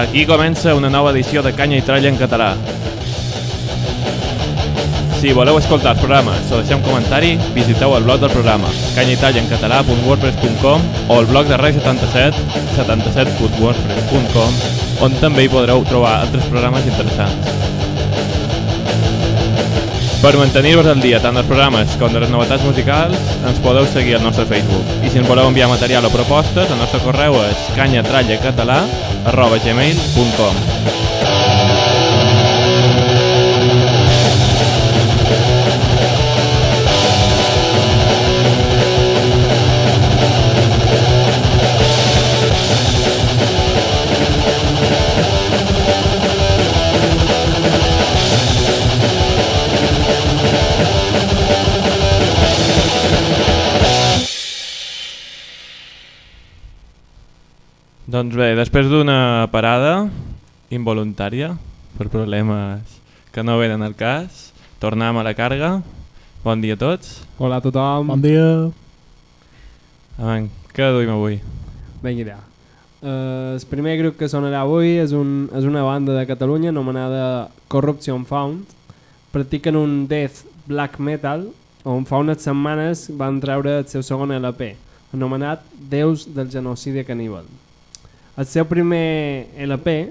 Aquí comença una nova edició de Canya i Tralla en català. Si voleu escoltar els programes o deixar un comentari, visiteu el blog del programa canyaitrallencatalà.wordpress.com o el blog de Rai 77, 77.wordpress.com, on també hi podreu trobar altres programes interessants. Per mantenir-vos al dia tant dels programes com de les novetats musicals, ens podeu seguir al nostre Facebook. I si ens voleu enviar material o propostes, el nostre correu és canyatrallacatalà@gmail.com. Doncs bé, després d'una parada involuntària per problemes que no venen al cas, tornem a la càrrega. Bon dia a tots. Hola a tothom. Bon dia. Què duim avui? Vinga, el primer grup que sonarà avui és una banda de Catalunya anomenada Corruption Found. Practiquen un death black metal on fa unes setmanes van treure el seu segon LP, anomenat Déus del genocidi caníbal. El seu primer LP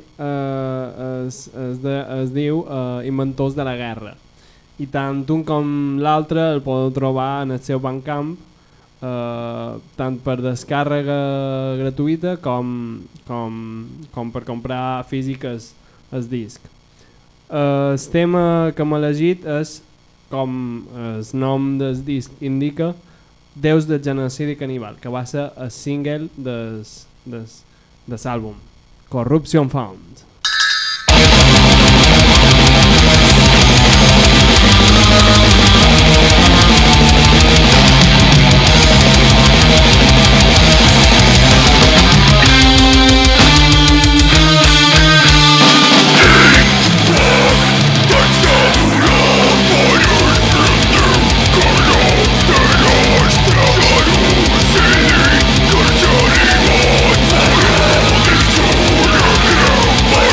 es diu Inventors de la Guerra, i tant un com l'altre el podeu trobar en el seu Bandcamp, tant per descàrrega gratuïta com per comprar físiques el disc. El tema que m'he elegit és, com el nom del disc indica, Déus del genocidi caníbal, que va ser el single de l'àlbum Corruption Found. Por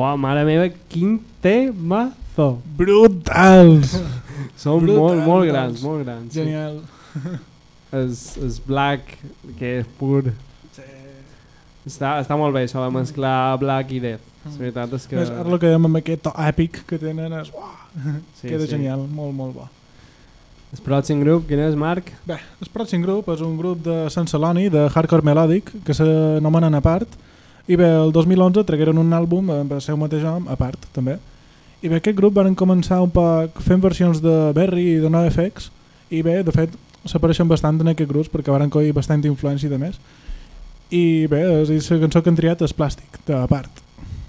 Oh, mare meva, quin temazo. Brutals! Són Brutals. molt grans, molt grans. Genial. És Black, que és pur. Sí. Està molt bé això de mesclar Black i Death. La veritat és que... Més, ara el que dèiem amb aquest to èpic que tenen és... Queda sí. genial, molt, molt bo. El pròxim grup, quin és, Marc? Bé, el pròxim grup és un grup de Sant Celoni, de hardcore melòdic, que s'anomenen Apart, i bé, el 2011 tragueren un àlbum amb el seu mateix nom, Apart, també. I bé, aquest grup van començar un poc fent versions de Berry i de NoFX, i bé, de fet, s'apareixen bastant en aquest grup perquè van coir bastant influència de més. I bé, la cançó que han triat és Plàstic, d'Apart.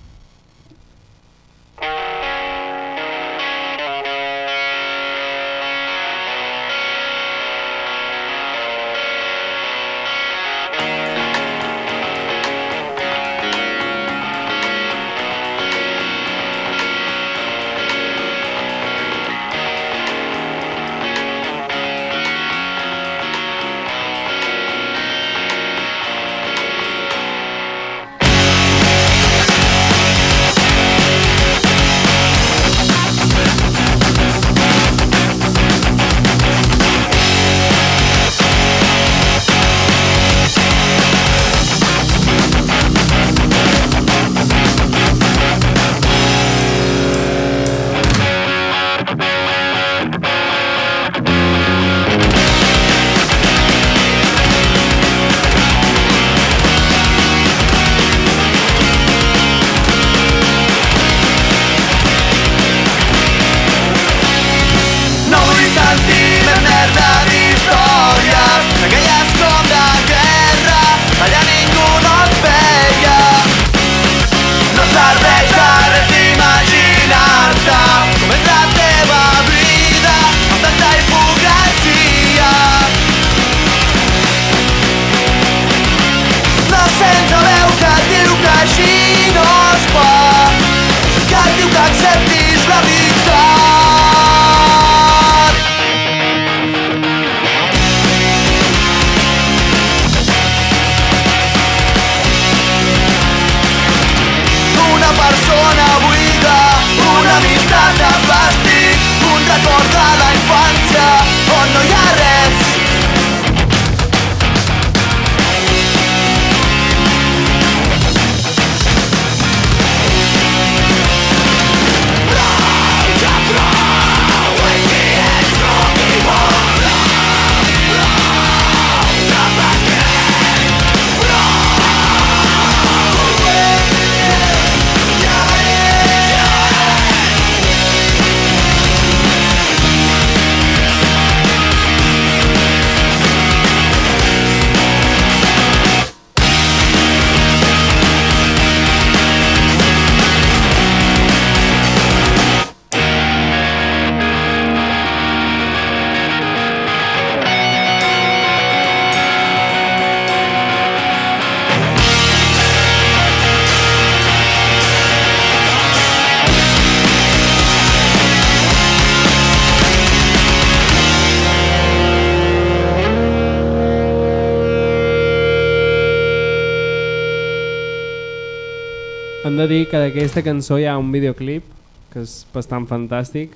Hem de dir que d'aquesta cançó hi ha un videoclip que és bastant fantàstic.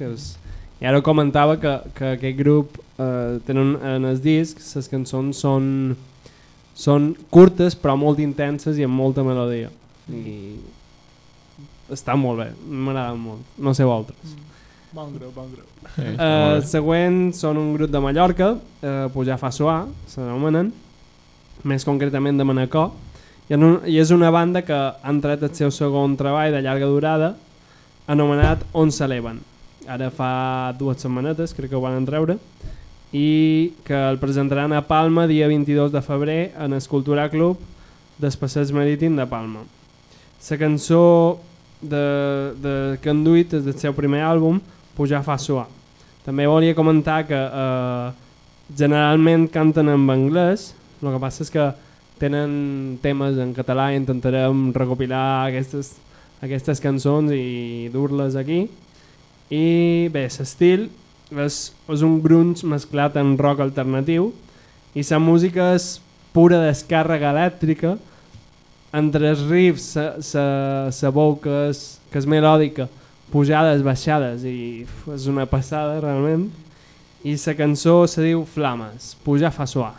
I ara comentava que aquest grup tenen en els discs, les cançons són curtes però molt intenses i amb molta melodia. I està molt bé, m'agrada molt, no sé vosaltres. Bon grup, bon grup. Sí, següent són un grup de Mallorca, Pujar fa suar, s'anomenen, més concretament de Manacor, i és una banda que han tret el seu segon treball de llarga durada anomenat On s'eleven. Ara fa 2 setmanetes crec que ho van treure i que el presentaran a Palma dia 22 de febrer en el Cultura Club del Passeig Marítim de Palma. La cançó que han duit és del seu primer àlbum, Pujar fa suar. També volia comentar que generalment canten en anglès, el que passa és que tenen temes en català i intentarem recopilar aquestes cançons i dur-les aquí. I bé, l'estil és un grunge mesclat en rock alternatiu i la música és pura descàrrega elèctrica entre els riffs la veu que és melòdica, pujades, baixades, i és una passada realment. I la cançó se diu Flames, pujar fa suar.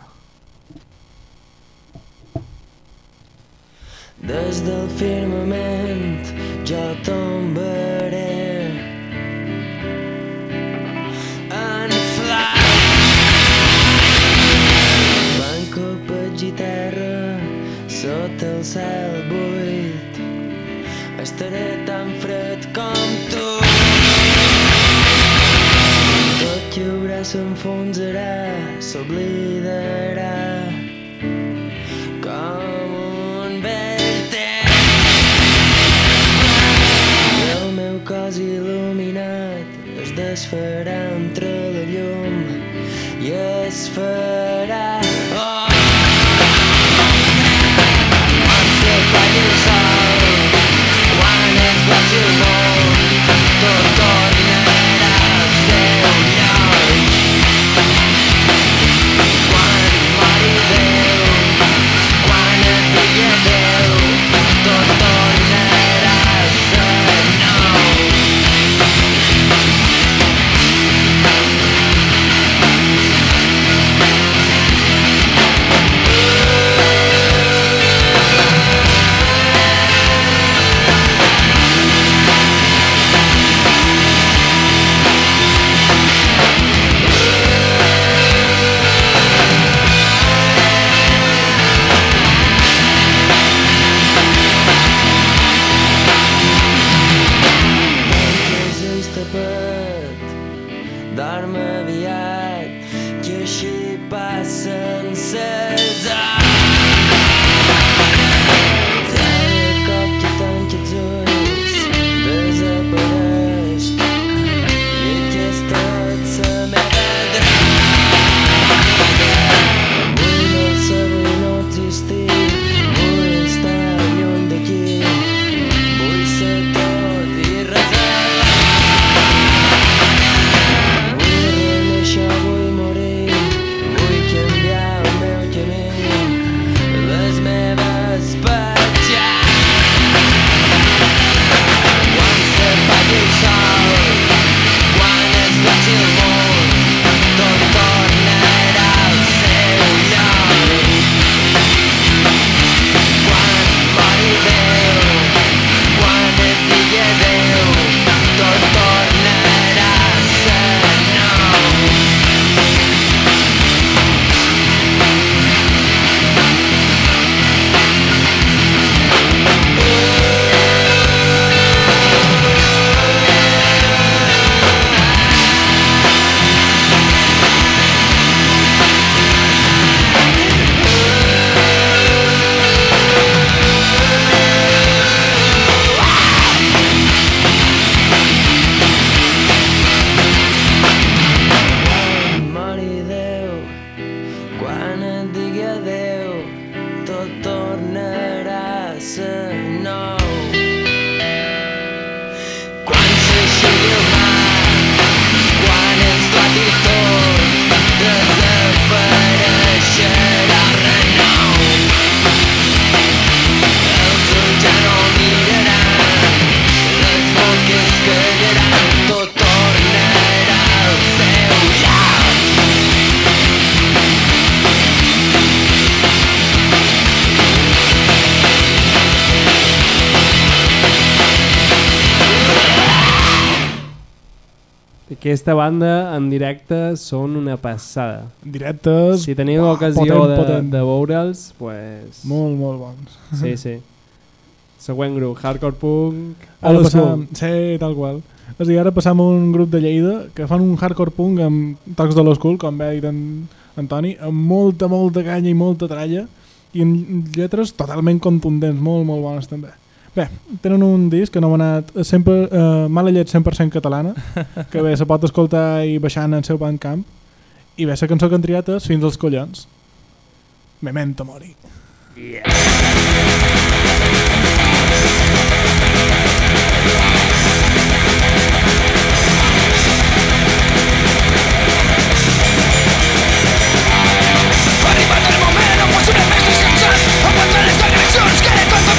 Des del firmament jo tombaré en flames. Banco peig i terra sota el cel buit, estaré tan fred com tu. Tot lliure s'enfonsarà, s'oblidarà com un vell temps. I el meu cos il·luminat es desfarà entre la llum i es farà quan s'apagui el sol, quan es baixi el món, tot tornarà al seu lloc. Quan mori Déu, quan et digui adéu, tot tornarà a ser nou. Dorm aviat, que així passen ses hores. Cada cop que tanqui els ulls desapareix i aquesta és la meva droga. Vull no saber, no existir, vull estar lluny d'aquí, vull ser tot i res alhora. Vull morir, vull canviar el meu camí, les meves petjades. Quan s'apagui el sol, quan es baixi el món, tot tornarà al seu lloc. Quan mori Déu, quan et digui adéu, tot tornarà a ser nou. Quan mori Déu, quan et digui adéu, tot tornarà a ser nou. Quan s'aixequi el mar, quan esclati tot, desapareixerà el renou. Els ulls ja no miraran, les boques callaran, tot tornarà al seu lloc. Aquesta banda en directe són una passada. Directes, Si teniu ocasió potent. de veure'ls, pues... Molt, molt bons. Sí, sí. Següent grup, Hardcore Punk, Ara Old passam, School. sí, tal qual. És a dir, ara passam a un grup de Lleida que fan un hardcore punk amb tocs de l'old school, com bé ha dit en Toni, amb molta, molta canya i molta tralla, i amb lletres totalment contundents, molt, molt bones també. Bé, tenen un disc anomenat Mala llet 100% catalana, que bé, se pot escoltar i baixant en el seu Bandcamp, i bé, la cançó que han triat és Fins als collons. Memento mori. Arribat el moment on pots una més descansant, aguantar les agressions que de tot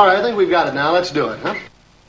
All right, I think we've got it now. Let's do it, huh?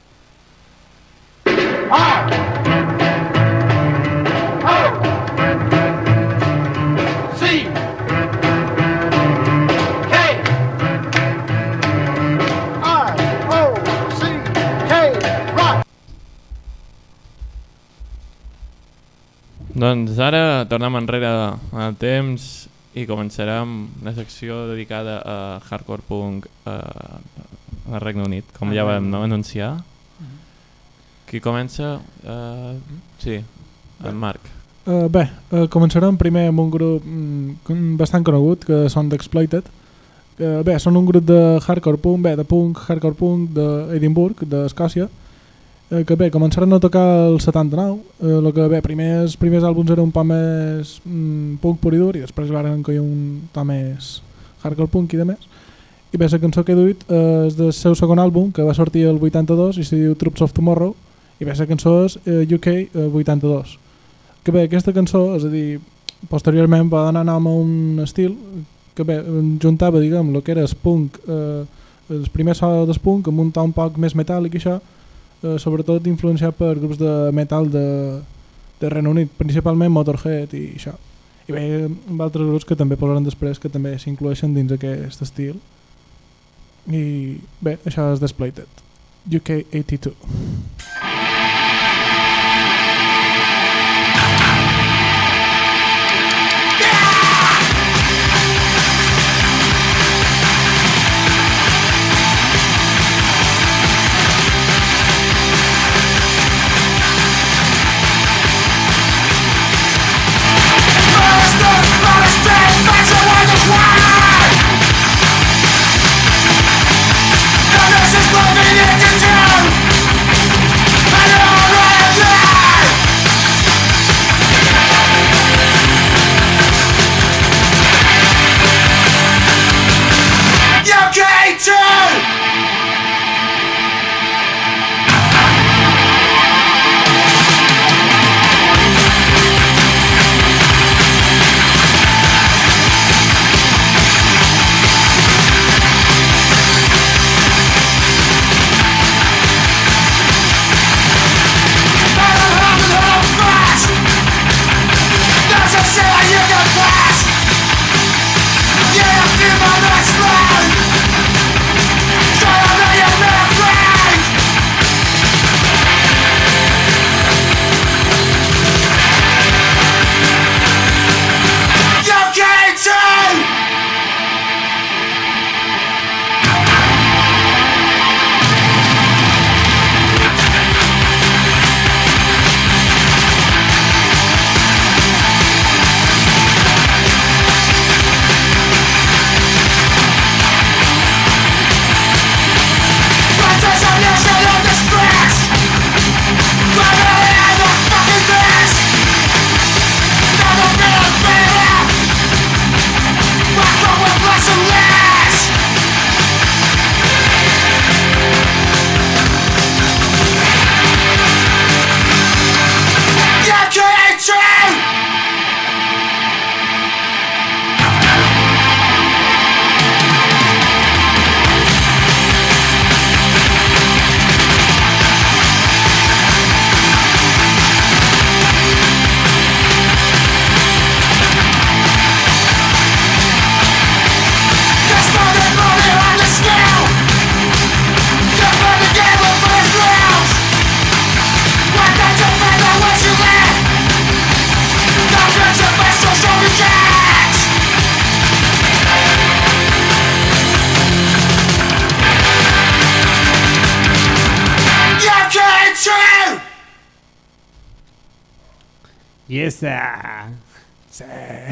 Doncs ara tornem enrere en el temps i començarem una secció dedicada a hardcore punk al Regne Unit, com ja vam anunciar. Qui comença? Sí, en Marc. Començarem primer amb un grup bastant conegut, que són d'Exploited. Són un grup de hardcore punk, hardcore punk d'Edimburg, d'Escòcia, que començaran a tocar el 79, el que els primers àlbums eren un poc més punk pur i dur, i després van coir un toc més hardcore punk i de més. I la cançó que he duit és del seu segon àlbum, que va sortir el 82 i se diu Troops of Tomorrow, i la cançó és UK 82. Que aquesta cançó, és a dir, posteriorment va donar nom a un estil que juntava, diguem, el que era el punk, el primer so del punk amb un to un poc més metàl·lic i això, sobretot influenciat per grups de metal de Regne Unit, principalment Motorhead i això. I amb altres grups que també posaran després, que també s'incloeixen dins aquest estil. I això és Exploited, UK 82. Yes, Sí.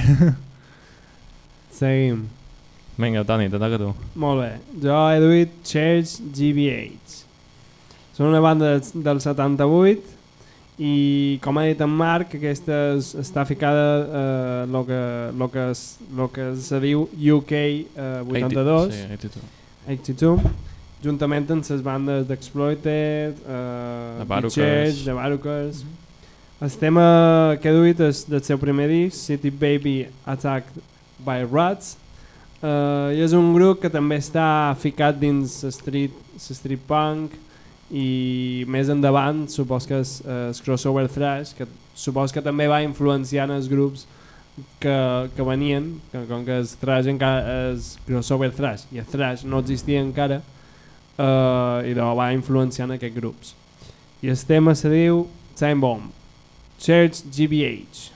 Seguim. Vinga, Toni, te toca tu. Molt bé. Jo he duit Church GBH. Són una banda del 78 i, com ha dit en Marc, aquesta està ficada lo que se diu UK 82, Sí, 82, juntament amb les bandes d'Exploited, Church, de Barookers. El tema que he duit és del seu primer disc, City Baby Attacked by Rats. I és un grup que també està ficat dins street punk i més endavant supos que és crossover thrash, que supos que també va influenciant els grups que venien, que com que el thrash encara és crossover thrash i el thrash no existia encara, i va influenciant aquests grups. I el tema se diu Time Bomb, Church GBH.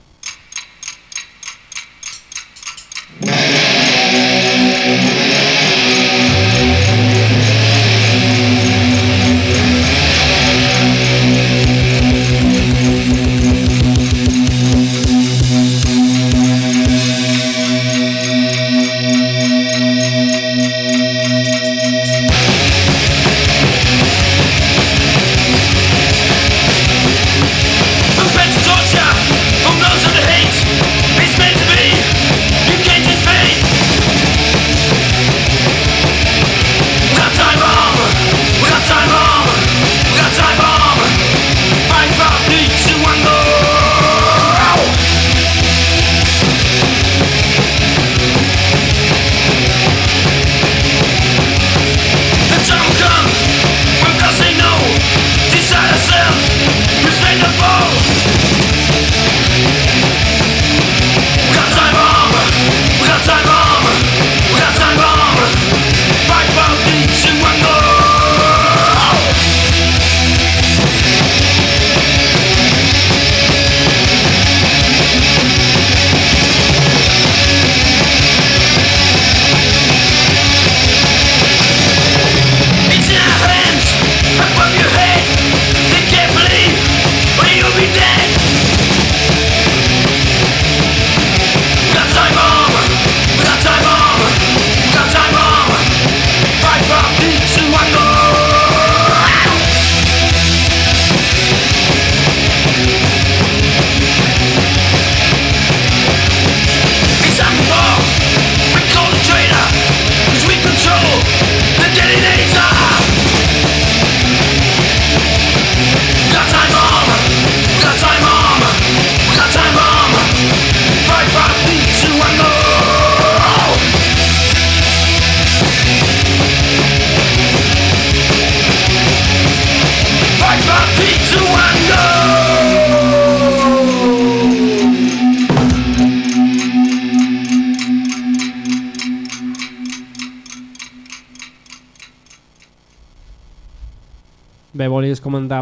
Bé, volies comentar,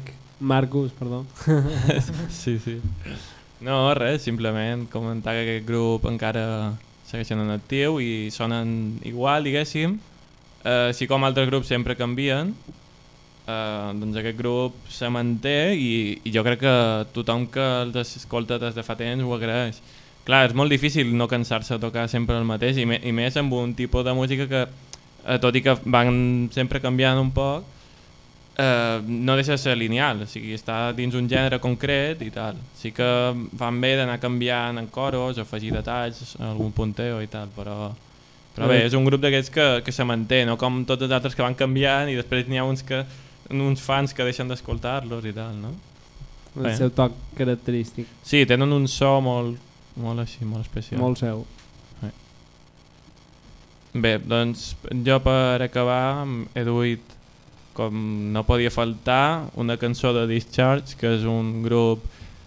Marcus, perdó. Sí. No, res, simplement comentar que aquest grup encara segueixen en actiu i sonen igual, diguéssim. Així com altres grups sempre canvien, doncs aquest grup se manté i jo crec que tothom que els escolta des de fa temps ho agraeix. Clar, és molt difícil no cansar-se de tocar sempre el mateix i més amb un tipus de música que, tot i que van sempre canviant un poc, no deixa de ser lineal, o sigui, està dins un gènere concret i tal. Sí que van bé d'anar canviant en coros o afegir detalls, algun punteo i tal, però bé, és un grup d'aquests que se manté, no com tots els altres que van canviant i després n'hi ha uns fans que deixen d'escoltar-los i tal, no? El seu toc característic. Sí, tenen un so molt així, molt especial. Molt seu. Bé, doncs jo per acabar he duit, com no podia faltar, una cançó de Discharge, que és un grup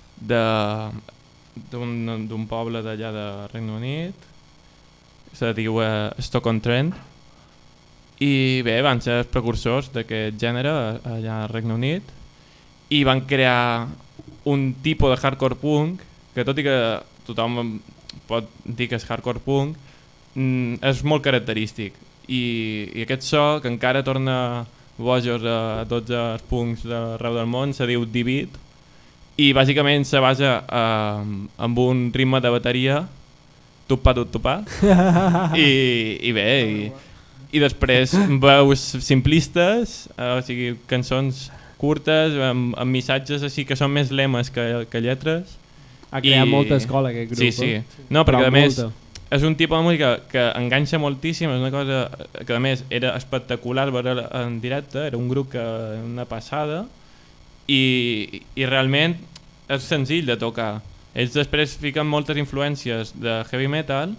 d'un poble d'allà de Regne Unit, se diu Stoke-on-Trent, i bé, van ser els precursors d'aquest gènere allà al Regne Unit i van crear un tipus de hardcore punk que, tot i que tothom pot dir que és hardcore punk, és molt característic i aquest so que encara torna bojos a tots els punks d'arreu del món se diu D-Beat i bàsicament se basa amb un ritme de bateria tupar i bé, i després veus simplistes, o sigui, cançons curtes amb missatges així que són més lemes que lletres. Ha creat molta escola aquest grup. Sí. No, perquè a més és un tipus de música que enganxa moltíssim, és una cosa que a més era espectacular veure en directe, era un grup que una passada i realment és senzill de tocar. Ells després fiquen moltes influències de heavy metal,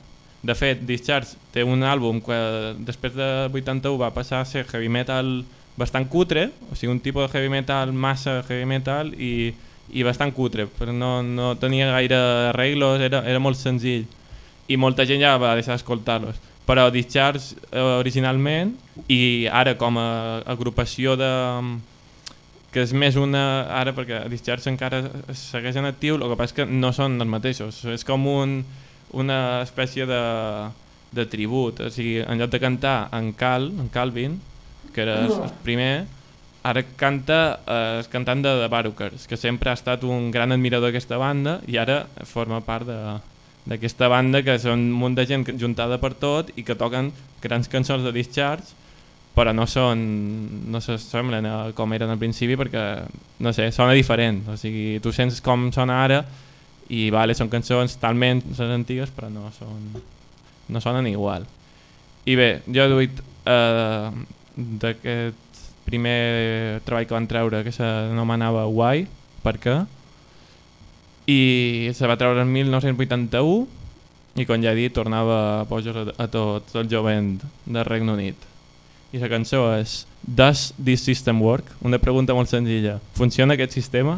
De fet, Discharge té un àlbum que després de 81 va passar a ser heavy metal bastant cutre, o sigui, un tipus de heavy metal massa heavy metal i bastant cutre, però no tenia gaire arreglos, era molt senzill i molta gent ja va deixar d'escoltar-los. Però Discharge originalment i ara com a agrupació de... que és més una... ara perquè Discharge encara segueix en actiu, el que passa és que no són els mateixos, és com una espècie de tribut, o sigui, en lloc de cantar en Calvin, que era el primer, ara canta el cantant de The Barookers, que sempre ha estat un gran admirador d'aquesta banda i ara forma part d'aquesta banda, que són un munt de gent juntada per tot i que toquen grans cançons de Discharge, però no s'assemblen com eren al principi perquè, no sé, sona diferent, o sigui, tu sents com sona ara i vale, són cançons talment les antigues però no sonen igual. I bé, jo he duit d'aquest primer treball que van treure que s'anomenava Why, per què, i se va treure en 1981 i com ja he dit tornava a pujar a tot el jovent del Regne Unit. I la cançó és Does this system work? Una pregunta molt senzilla. Funciona aquest sistema?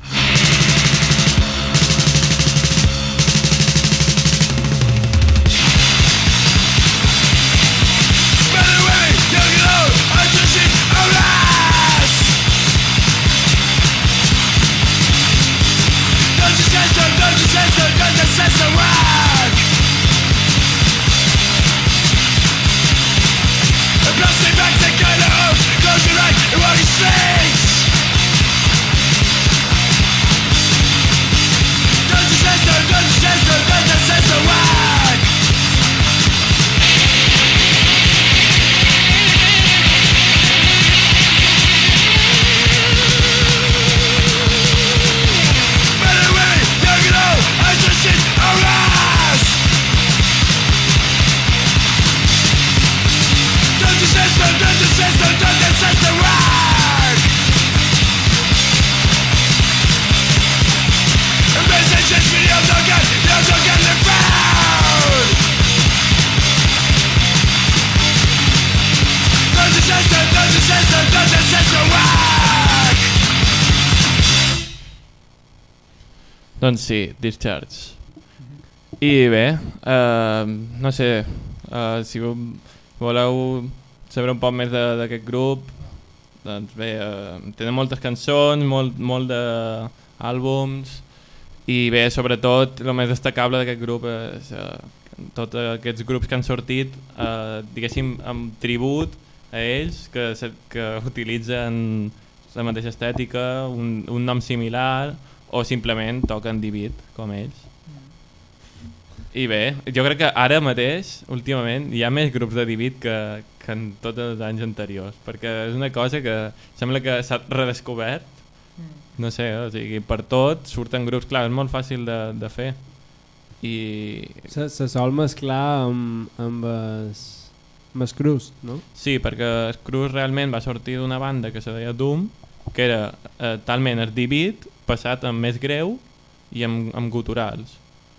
Doncs sí, Discharge. I bé, no sé, si voleu saber un poc més d'aquest grup, doncs bé, tenen moltes cançons, molt d'àlbums, i bé, sobretot el més destacable d'aquest grup és tots aquests grups que han sortit, diguéssim, amb tribut a ells, que utilitzen la mateixa estètica, un nom similar, o simplement toquen D-Beat com ells. I bé, jo crec que ara mateix, últimament, hi ha més grups de D-Beat que en tots els anys anteriors, perquè és una cosa que sembla que s'ha redescobert, no sé, o sigui, per tot surten grups, clar, és molt fàcil de fer. I se sol mesclar amb el Crust, no? Sí, perquè el Crust realment va sortir d'una banda que se deia Doom, que era talment el D-Beat passat amb més greu i amb guturals.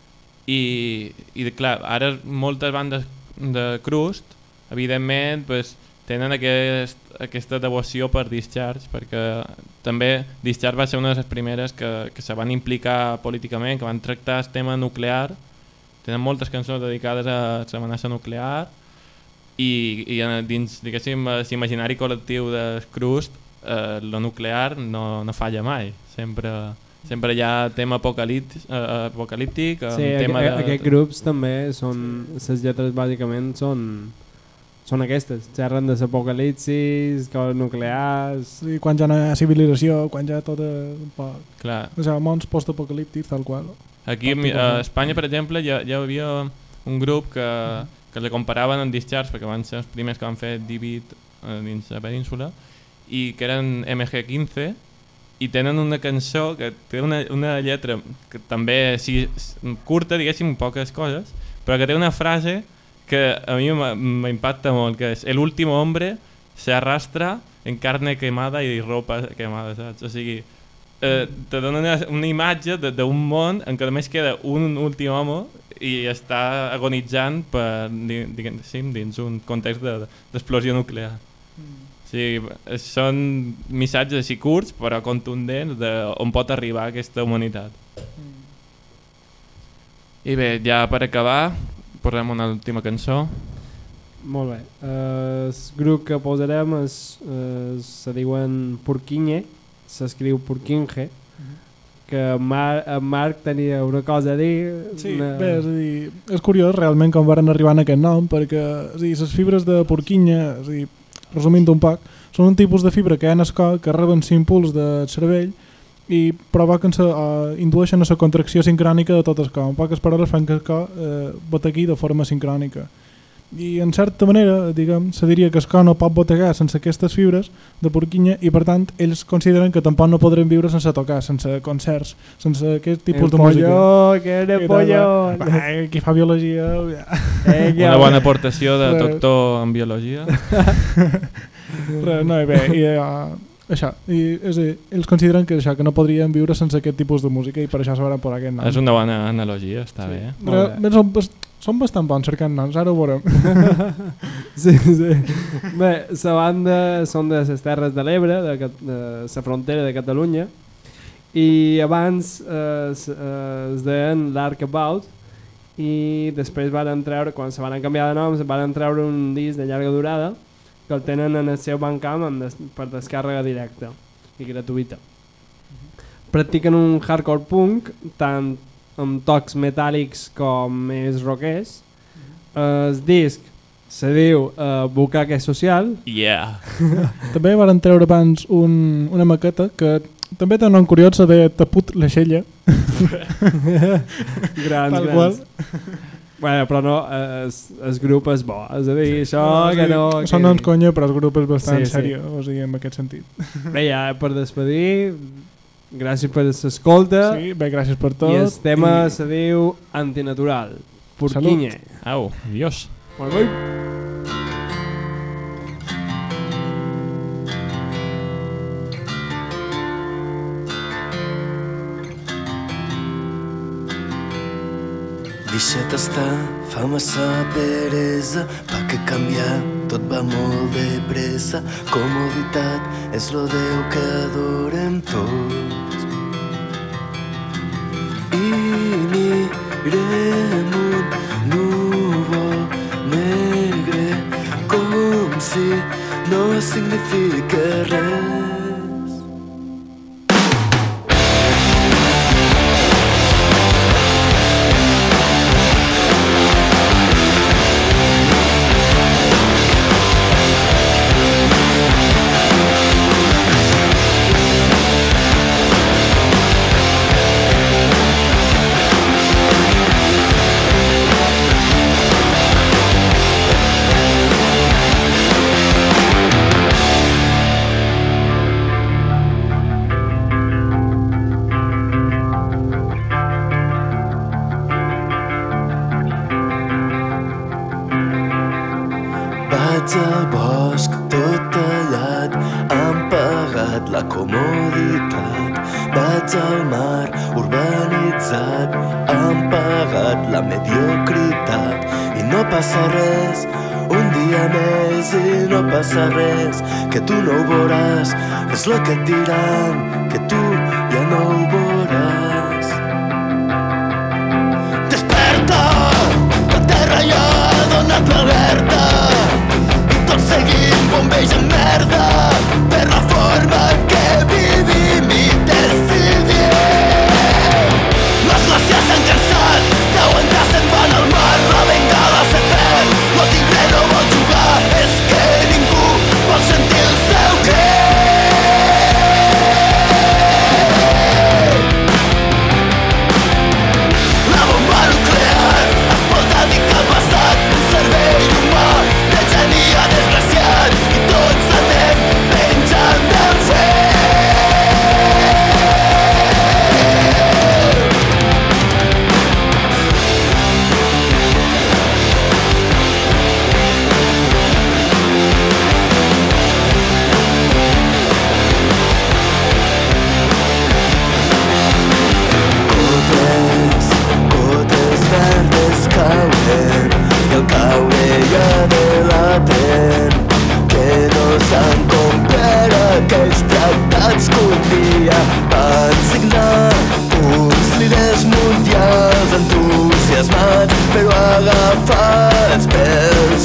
I clar, ara moltes bandes de Crust, evidentment, pues, tenen aquesta devoció per Discharge, perquè també Discharge va ser una de les primeres que se van implicar políticament, que van tractar el tema nuclear. Tenen moltes cançons dedicades a l'amenaça nuclear i dins, diguéssim, l'imaginari col·lectiu del Crust, lo nuclear no falla mai, sempre hi ha tema apocalíptic, sí, tema aquests grups també són, les lletres bàsicament són aquestes, xerren de l'apocalipsis, coses nuclears. Sí, quan ja no hi ha civilització, quan ja tot un poc... Clar. O sigui, mons postapocalíptics, tal qual. Aquí a Espanya, per exemple, hi havia un grup que li comparaven amb Discharge, perquè van ser els primers que van fer D-Beat dins la península, i que eren MG15, i tenen una cançó que té una lletra que també curta, diguéssim, poques coses, però que té una frase que a mi m'impacta molt, que és el último hombre se arrastra en carne quemada i ropa quemada, saps? O sigui, te dona una imatge d'un món en què només queda un últim home i està agonitzant dins un context d'explosió nuclear. O sigui, són missatges així curts però contundents d'on pot arribar aquesta humanitat. I bé, ja per acabar posem una última cançó. Molt bé. El grup que posarem se diuen Porquinhe, s'escriu Porquinge, que Marc tenia una cosa a dir. Sí, bé, és a dir, és curiós realment com varen arribar a aquest nom, perquè les fibres de porquinya, resumint un poc, són un tipus de fibra que hi ha en el cor que reben l'impuls del cervell i provoquen indueixen a la contracció sincrònica de tot el cor. En poques paraules fan que el cor bategui de forma sincrònica. I en certa manera, diguem, se diria que el cor no pot bategar sense aquestes fibres de porquinya i per tant ells consideren que tampoc no podrem viure sense tocar, sense concerts, sense aquest tipus de música. El polló! Qui fa biologia... Una bona aportació de doctor en biologia. No, bé, això, ells consideren que no podrien viure sense aquest tipus de música i per això se van posar aquest nom. És una bona analogia, està bé. Són bastant bons cercant noms, ara ho veurem. Sí. Bé, la banda són de les Terres de l'Ebre, de la frontera de Catalunya, i abans es deien l'Arcabaut i després van treure, quan se van canviar de nom, van treure un disc de llarga durada que el tenen en el seu Bandcamp per descàrrega directa i gratuïta. Practiquen un hardcore punk tant amb tocs metàl·lics com més rockers. El disc se diu Bucaque Social. Yeah. També van treure abans una maqueta que també té un nom curiós, se deia Taput l'Aixella. Grans. Bueno, però no, el grup és bo, és a dir, això que no... Són noms conya, però el grup és bastant seriós, o sigui, en aquest sentit. Bé, ja per despedir, gràcies per l'escolta. Sí, bé, gràcies per tot. I el tema se diu Antinatural, Porquinhe. Au, adiós. Molt bé. Deixa't estar, fa massa peresa, pa que canviar tot va molt de pressa. Comoditat és lo Déu que adorem tots. I mirem un núvol negre com si no significa res. Vaig al bosc tot tallat, han pagat la comoditat. Vaig al mar urbanitzat, han pagat la mediocritat. I no passa res, un dia més i no passa res, que tu no ho veuràs, és el que et diran, que tu ja no ho veuràs. Desperta, la terra ja ha donat l'alerta, tot seguint bombeix en merda per la forma que vivim i decidim. Les glaciars s'han cansat d'aguantar, se'n van al mar, la bengala se perd, lo tigre no vol jugar, és que ningú vol sentir el seu crit. La bomba nuclear ha explotat i que ha passat un cervell humà de geni a desgraciat i tots anem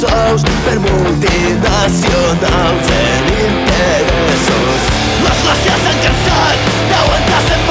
sous per multinacionals en interessos. Les classes s'han cansat d'aguantar sempre